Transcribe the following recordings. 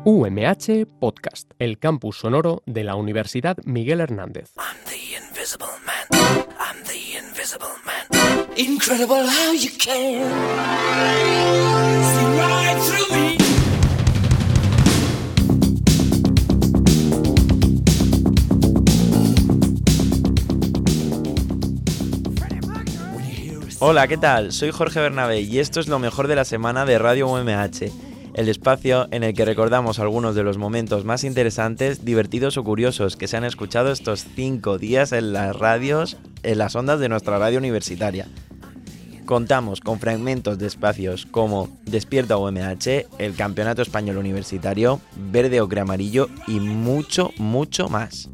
UMH Podcast, el campus sonoro de la Universidad Miguel Hernández. I'm the invisible man. I'm the invisible man. Incredible how you can see right through me. Hola, ¿qué tal? Soy Jorge Bernabé y esto es lo mejor de la semana de Radio UMH, el espacio en el que recordamos algunos de los momentos más interesantes, divertidos o curiosos que se han escuchado estos 5 días en las radios, en las ondas de nuestra radio universitaria. Contamos con fragmentos de espacios como Despierta UMH, el Campeonato Español Universitario, Verde Ocre Amarillo y mucho, mucho más.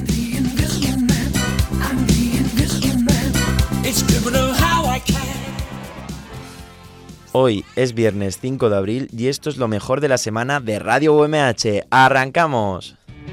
Hoy es viernes 5 de abril y esto es lo mejor de la semana de Radio UMH. ¡Arrancamos!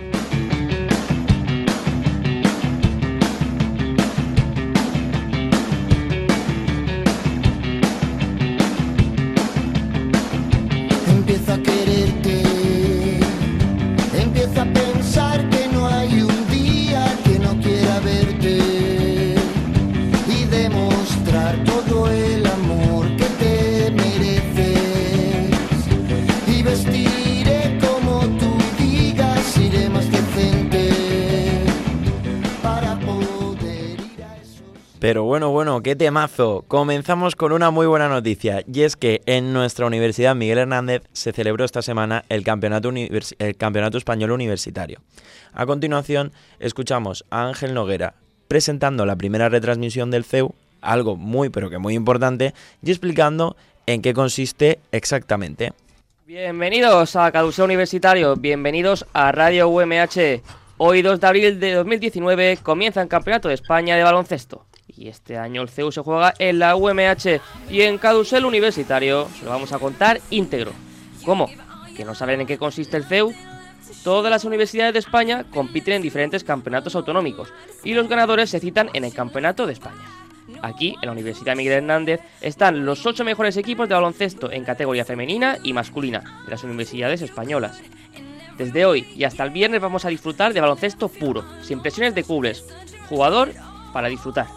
Empiezo a quererte, empiezo a pensar que no hay un día que no quiera verte y demostrar todo el amor que te mereces. Y vestiré como tú digas, iré más decente para poder ir a esos... Pero bueno, qué temazo. Comenzamos con una muy buena noticia y es que en nuestra Universidad Miguel Hernández se celebró esta semana el Campeonato Español Universitario. A continuación escuchamos a Ángel Noguera presentando la primera retransmisión del CEU, algo muy pero que muy importante, y explicando en qué consiste exactamente. Bienvenidos a Caduseo Universitario, bienvenidos a Radio UMH. Hoy 2 de abril de 2019 comienza el Campeonato de España de baloncesto. Y este año el CEU se juega en la UMH y en Cadusel Universitario se lo vamos a contar íntegro. ¿Cómo? ¿Que no saben en qué consiste el CEU? Todas las universidades de España compiten en diferentes campeonatos autonómicos y los ganadores se citan en el Campeonato de España. Aquí, en la Universidad Miguel Hernández, están los 8 mejores equipos de baloncesto en categoría femenina y masculina de las universidades españolas. Desde hoy y hasta el viernes vamos a disfrutar de baloncesto puro, sin presiones de cubles. Jugador para disfrutar.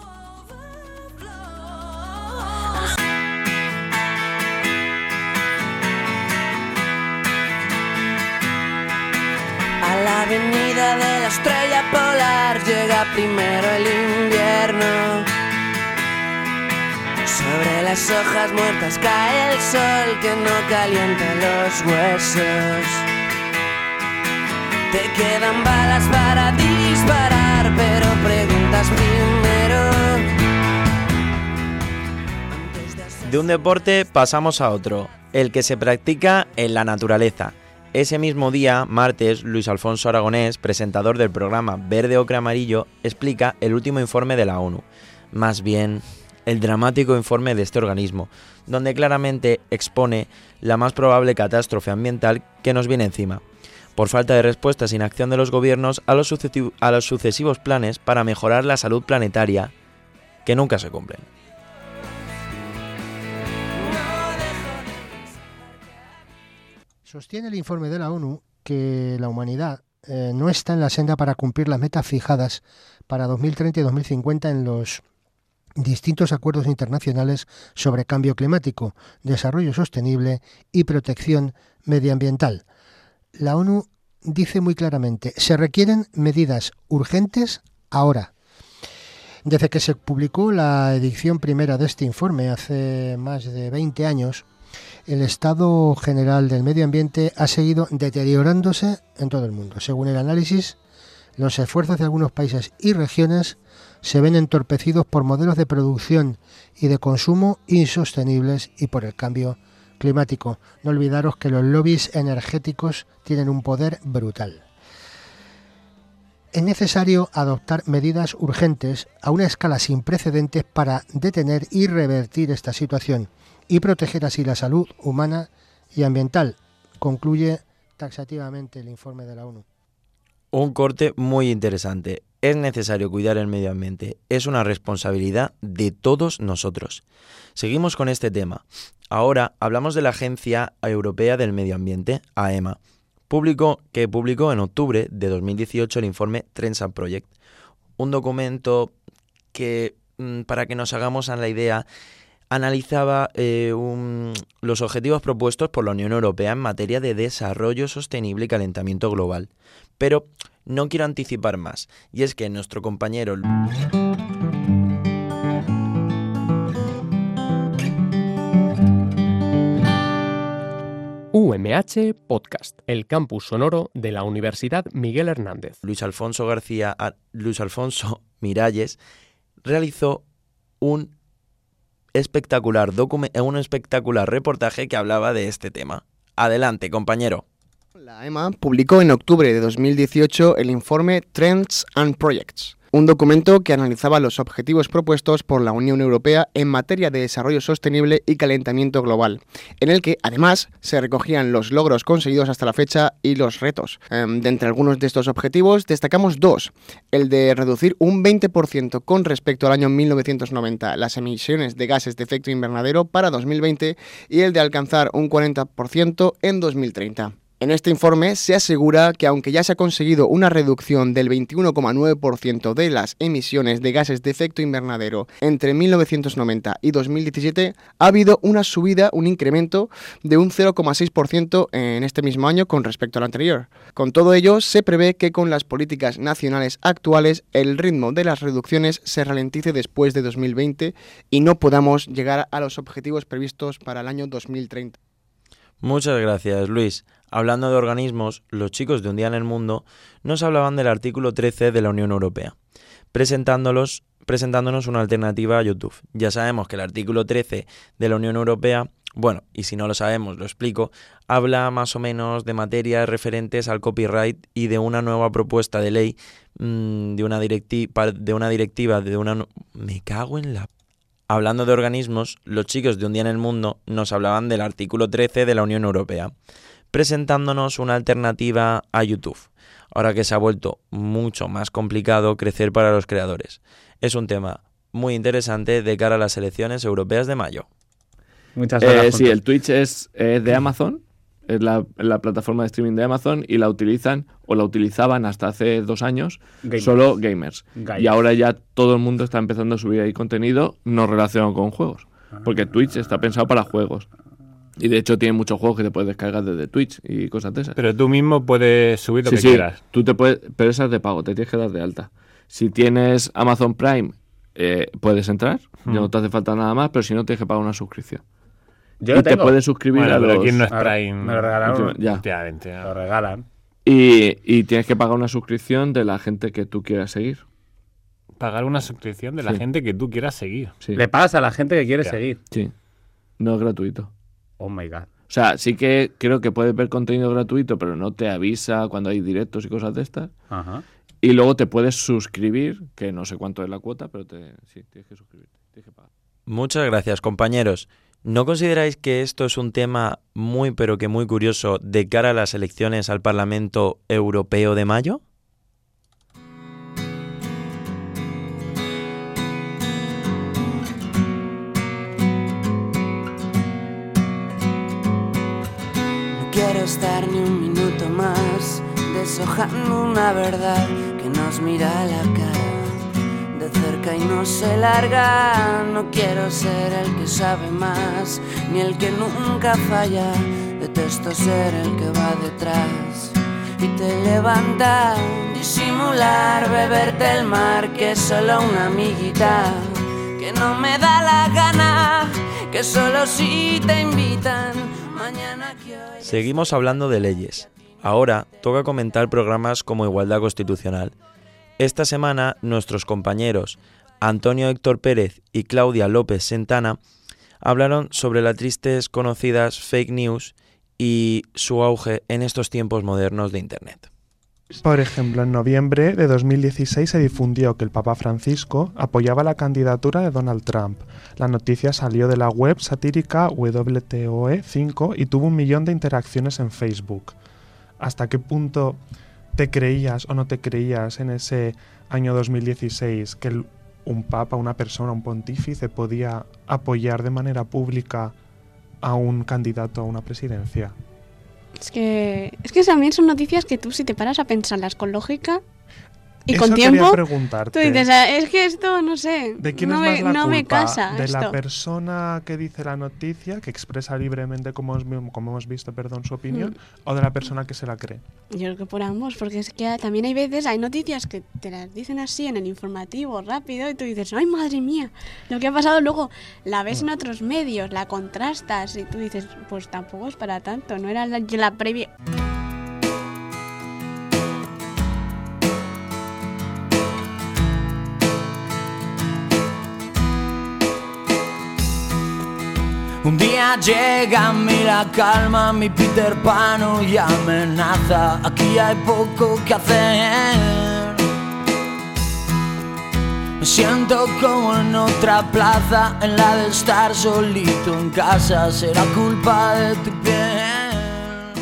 A la avenida de la estrella polar llega primero el invierno. Sobre las hojas muertas cae el sol que no calienta los huesos. Te quedan balas para disparar, pero preguntas primero. De un deporte pasamos a otro, el que se practica en la naturaleza. Ese mismo día, martes, Luis Alfonso Aragonés, presentador del programa Verde Ocre Amarillo, explica el último informe de la ONU, más bien el dramático informe de este organismo, donde claramente expone la más probable catástrofe ambiental que nos viene encima, por falta de respuestas e inacción de los gobiernos a los sucesivos planes para mejorar la salud planetaria, que nunca se cumplen. Sostiene el informe de la ONU que la humanidad no está en la senda para cumplir las metas fijadas para 2030 y 2050 en los distintos acuerdos internacionales sobre cambio climático, desarrollo sostenible y protección medioambiental. La ONU dice muy claramente, se requieren medidas urgentes ahora. Desde que se publicó la edición primera de este informe hace más de 20 años, el estado general del medio ambiente ha seguido deteriorándose en todo el mundo. Según el análisis, los esfuerzos de algunos países y regiones se ven entorpecidos por modelos de producción y de consumo insostenibles y por el cambio climático. No olvidaros que los lobbies energéticos tienen un poder brutal. Es necesario adoptar medidas urgentes a una escala sin precedentes para detener y revertir esta situación y proteger así la salud humana y ambiental, concluye taxativamente el informe de la ONU. Un corte muy interesante. Es necesario cuidar el medio ambiente. Es una responsabilidad de todos nosotros. Seguimos con este tema. Ahora hablamos de la Agencia Europea del Medio Ambiente, AEMA, publicó en octubre de 2018 el informe Trends and Project, un documento que, para que nos hagamos a la idea, analizaba los objetivos propuestos por la Unión Europea en materia de desarrollo sostenible y calentamiento global. Pero no quiero anticipar más, y es que nuestro compañero UMH Podcast, el campus sonoro de la Universidad Miguel Hernández. Luis Alfonso Miralles realizó un espectacular reportaje que hablaba de este tema. Adelante, compañero. La EMA publicó en octubre de 2018 el informe Trends and Projects, un documento que analizaba los objetivos propuestos por la Unión Europea en materia de desarrollo sostenible y calentamiento global, en el que además se recogían los logros conseguidos hasta la fecha y los retos. De entre algunos de estos objetivos destacamos dos: el de reducir un 20% con respecto al año 1990 las emisiones de gases de efecto invernadero para 2020 y el de alcanzar un 40% en 2030. En este informe se asegura que aunque ya se ha conseguido una reducción del 21,9% de las emisiones de gases de efecto invernadero entre 1990 y 2017, ha habido un incremento de un 0,6% en este mismo año con respecto al anterior. Con todo ello, se prevé que con las políticas nacionales actuales el ritmo de las reducciones se ralentice después de 2020 y no podamos llegar a los objetivos previstos para el año 2030. Muchas gracias, Luis. Hablando de organismos, los chicos de Un Día en el Mundo nos hablaban del artículo 13 de la Unión Europea, presentándonos una alternativa a YouTube. Ya sabemos que el artículo 13 de la Unión Europea, bueno, y si no lo sabemos, lo explico, habla más o menos de materias referentes al copyright y de una nueva propuesta de ley, Hablando de organismos, los chicos de Un Día en el Mundo nos hablaban del artículo 13 de la Unión Europea, presentándonos una alternativa a YouTube, ahora que se ha vuelto mucho más complicado crecer para los creadores. Es un tema muy interesante de cara a las elecciones europeas de mayo. Muchas gracias. Sí, el Twitch es de Amazon, es la plataforma de streaming de Amazon, y la utilizan o la utilizaban hasta hace 2 años solo gamers. Y ahora ya todo el mundo está empezando a subir ahí contenido no relacionado con juegos, porque Twitch está pensado para juegos. Y de hecho tiene muchos juegos que te puedes descargar desde Twitch y cosas de esas. Pero tú mismo puedes subir lo que quieras. Tú te puedes, pero esa es de pago, te tienes que dar de alta. Si tienes Amazon Prime, puedes entrar, ya no te hace falta nada más, pero si no tienes que pagar una suscripción. Yo te puedes suscribir a los... Pero ¿quién no es Prime? Me lo regalaron últimamente. Lo regalan. Y tienes que pagar una suscripción de la gente que tú quieras seguir. Pagar una suscripción de la gente que tú quieras seguir. Sí. Le pagas a la gente que quieres seguir. Sí. No es gratuito. Oh my God. O sea, sí que creo que puedes ver contenido gratuito, pero no te avisa cuando hay directos y cosas de estas. Ajá. Y luego te puedes suscribir, que no sé cuánto es la cuota, pero sí, tienes que suscribirte, tienes que pagar. Muchas gracias, compañeros. ¿No consideráis que esto es un tema muy pero que muy curioso de cara a las elecciones al Parlamento Europeo de mayo? No quiero estar ni un minuto más deshojando una verdad que nos mira a la cara de cerca y no se larga. No quiero ser el que sabe más, ni el que nunca falla. Detesto ser el que va detrás y te levanta. Disimular, beberte el mar, que es solo una amiguita, que no me da la gana, que solo si te invitan. Mañana que hoy... Seguimos hablando de leyes. Ahora toca comentar programas como Igualdad Constitucional. Esta semana nuestros compañeros Antonio Héctor Pérez y Claudia López Sentana hablaron sobre las tristes conocidas fake news y su auge en estos tiempos modernos de Internet. Por ejemplo, en noviembre de 2016 se difundió que el Papa Francisco apoyaba la candidatura de Donald Trump. La noticia salió de la web satírica WTOE5 y tuvo 1 millón de interacciones en Facebook. ¿Hasta qué punto te creías o no te creías en ese año 2016 que un papa, una persona, un pontífice podía apoyar de manera pública a un candidato a una presidencia? Es que también son noticias que tú, si te paras a pensarlas con lógica y eso con tiempo, preguntarte. tú dices, es que esto, no sé, ¿de quién no, es más la culpa? me casa ¿De esto? la persona que dice la noticia, que expresa libremente, como hemos visto, su opinión, o de la persona que se la cree? Yo creo que por ambos, porque es que también hay noticias que te las dicen así en el informativo, rápido, y tú dices, ¡ay, madre mía! Lo que ha pasado, luego la ves en otros medios, la contrastas, y tú dices, pues tampoco es para tanto, no era la previa... Un día llega a mí la calma, mi Peter Pan y amenaza. Aquí hay poco que hacer. Me siento como en otra plaza, en la de estar solito en casa. Será culpa de tu piel.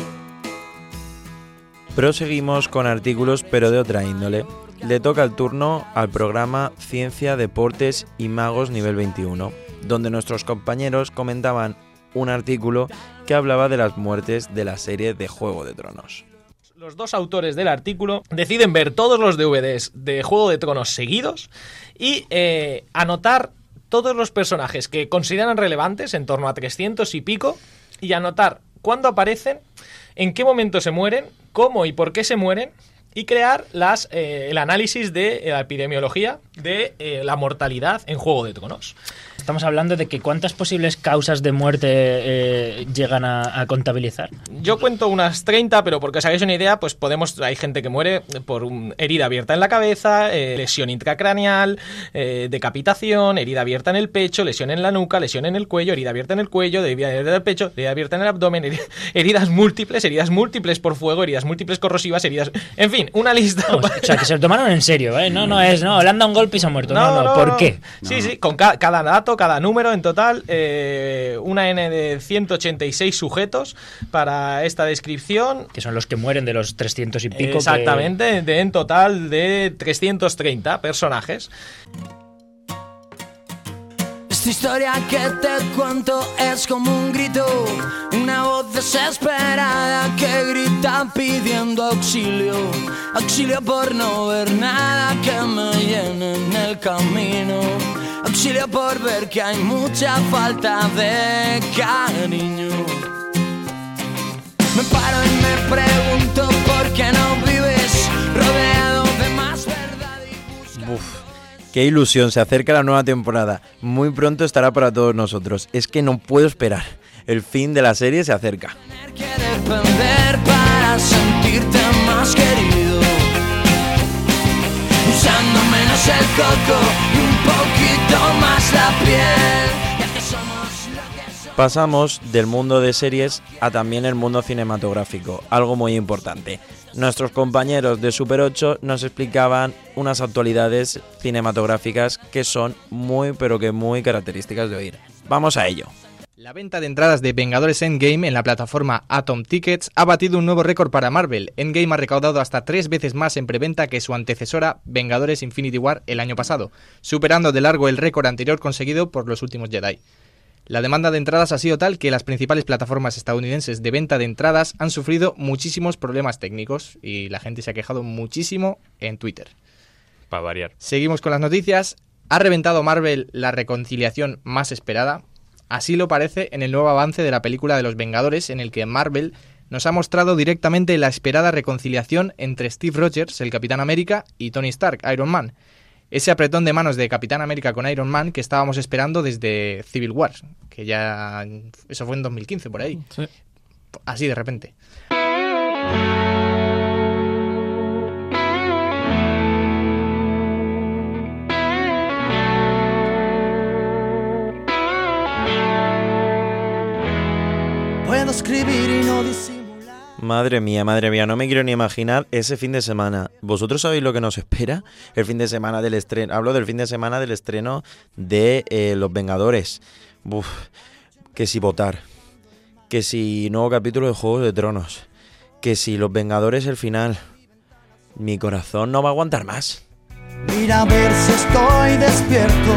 Proseguimos con artículos, pero de otra índole. Le toca el turno al programa Ciencia, Deportes y Magos nivel 21, donde nuestros compañeros comentaban un artículo que hablaba de las muertes de la serie de Juego de Tronos. Los dos autores del artículo deciden ver todos los DVDs de Juego de Tronos seguidos y anotar todos los personajes que consideran relevantes, en torno a 300 y pico, y anotar cuándo aparecen, en qué momento se mueren, cómo y por qué se mueren, y crear el análisis de la epidemiología de la mortalidad en Juego de Tronos. Estamos hablando de que ¿cuántas posibles causas de muerte llegan a contabilizar? Yo cuento unas 30, pero porque os hagáis una idea, pues hay gente que muere por herida abierta en la cabeza, lesión intracraneal, decapitación, herida abierta en el pecho, lesión en la nuca, lesión en el cuello, herida abierta en el cuello, herida abierta en el pecho, herida abierta en el abdomen, heridas múltiples por fuego, heridas múltiples corrosivas, heridas... En fin, una lista... O sea, que se lo tomaron en serio, ¿eh? No, le han dado un golpe y se ha muerto. No, ¿por qué? Sí, con cada dato, cada número, en total, una N de 186 sujetos para esta descripción. Que son los que mueren de los 300 y pico. Exactamente, en total de 330 personajes. Esta historia que te cuento es como un grito, una voz desesperada que grita pidiendo auxilio, auxilio por no ver nada que me llene en el camino, auxilio por ver que hay mucha falta de cariño. Me paro y me pregunto por qué no vives rodeado de más verdad y Uf. Qué ilusión, se acerca la nueva temporada. Muy pronto estará para todos nosotros. Es que no puedo esperar. El fin de la serie se acerca. tener que depender para sentirte más querido, usando menos el coco y un poquito más la piel. Ya que somos lo que somos. Pasamos del mundo de series a también el mundo cinematográfico, algo muy importante. Nuestros compañeros de Super 8 nos explicaban unas actualidades cinematográficas que son muy características de oír. Vamos a ello. La venta de entradas de Vengadores Endgame en la plataforma Atom Tickets ha batido un nuevo récord para Marvel. Endgame ha recaudado hasta 3 veces más en preventa que su antecesora Vengadores Infinity War el año pasado, superando de largo el récord anterior conseguido por Los Últimos Jedi. La demanda de entradas ha sido tal que las principales plataformas estadounidenses de venta de entradas han sufrido muchísimos problemas técnicos y la gente se ha quejado muchísimo en Twitter. Para variar. Seguimos con las noticias. ¿Ha reventado Marvel la reconciliación más esperada? Así lo parece en el nuevo avance de la película de los Vengadores, en el que Marvel nos ha mostrado directamente la esperada reconciliación entre Steve Rogers, el Capitán América, y Tony Stark, Iron Man. Ese apretón de manos de Capitán América con Iron Man que estábamos esperando desde Civil War, que ya... eso fue en 2015, por ahí. Sí. Así de repente. Puedo escribir y no disimular. Madre mía, no me quiero ni imaginar ese fin de semana. ¿Vosotros sabéis lo que nos espera? El fin de semana del estreno. Hablo del fin de semana del estreno de Los Vengadores. Uf, que si votar, que si nuevo capítulo de Juegos de Tronos, que si Los Vengadores el final. Mi corazón no va a aguantar más. Mira a ver si estoy despierto.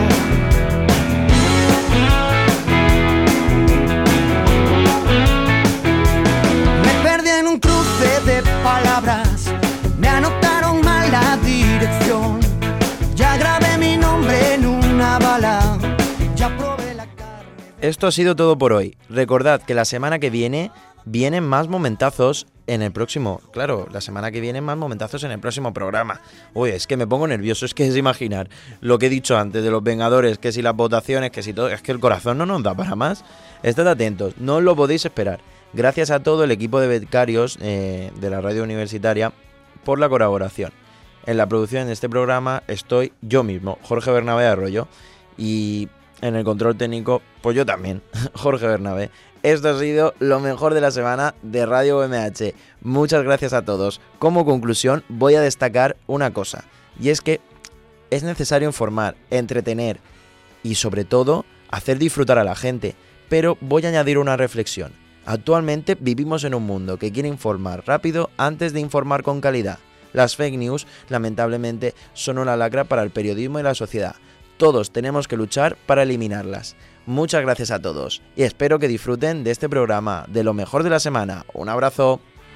esto ha sido todo por hoy. Recordad que la semana que viene vienen más momentazos en el próximo... Claro, la semana que viene más momentazos en el próximo programa. Uy, es que me pongo nervioso, es que es imaginar lo que he dicho antes de los Vengadores, que si las votaciones, que si todo... Es que el corazón no nos da para más. Estad atentos, no os lo podéis esperar. Gracias a todo el equipo de becarios de la radio universitaria por la colaboración. En la producción de este programa estoy yo mismo, Jorge Bernabé Arroyo, y en el control técnico, pues yo también, Jorge Bernabé. Esto ha sido lo mejor de la semana de Radio UMH. Muchas gracias a todos. Como conclusión, voy a destacar una cosa, y es que es necesario informar, entretener y sobre todo hacer disfrutar a la gente. Pero voy a añadir una reflexión. Actualmente vivimos en un mundo que quiere informar rápido antes de informar con calidad. Las fake news, lamentablemente, son una lacra para el periodismo y la sociedad. Todos tenemos que luchar para eliminarlas. Muchas gracias a todos y espero que disfruten de este programa, de lo mejor de la semana. Un abrazo.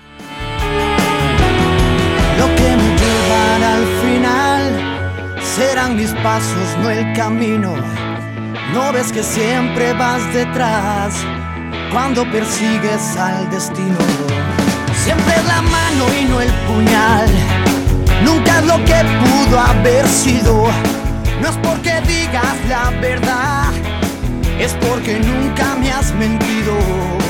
Lo que me llevan al final serán mis pasos, no el camino. No ves que siempre vas detrás cuando persigues al destino. Siempre es la mano y no el puñal. Nunca es lo que pudo haber sido. No es porque digas la verdad, es porque nunca me has mentido.